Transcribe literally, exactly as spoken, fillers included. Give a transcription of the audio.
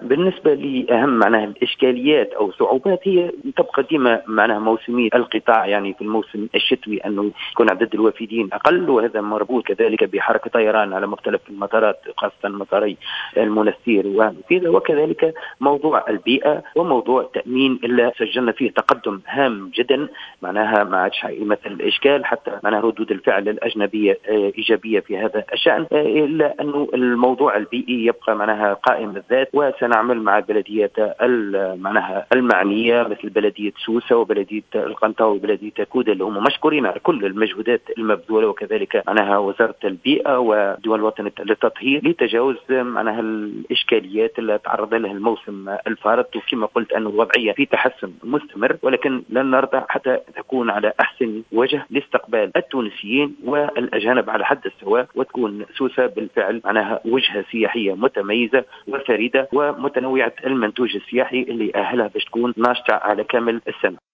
بالنسبة لأهم معناها الإشكاليات أو صعوبات هي تبقى ديما معناها موسمي القطاع، يعني في الموسم الشتوي أنه يكون عدد الوافدين أقل، وهذا مربوط كذلك بحركة طيران على مختلف المطارات خاصة مطاري المنستير وكذا، وكذلك موضوع البيئة وموضوع تأمين اللي سجلنا فيه تقدم هام جدا، معناها ما عادش يمثل الإشكال، حتى معناها ردود الفعل الأجنبية إيجابية في هذا الشأن، إلا أنه الموضوع البيئي يبقى معناها قائم الذات. وسنعمل مع البلديات معناها المعنية مثل بلدية سوسة وبلدية القنطة وبلدية كودة اللي هم مشكورين على كل المجهودات المبذولة، وكذلك معناها وزارة البيئة ودول الوطن للتطهير لتجاوز معناها الإشكاليات اللي تعرض لها الموسم الفارط. وكما قلت أن الوضعية في تحسن مستمر، ولكن لن نرضى حتى تكون على أحسن وجه لاستقبال التونسيين والأجانب على حد السواء، وتكون سوسة بالفعل معناها وجهة سياحية متميزة وفريدة ومتنوعة المنتوج السياحي اللي أهلها باش تكون ناشطة على كامل السنة.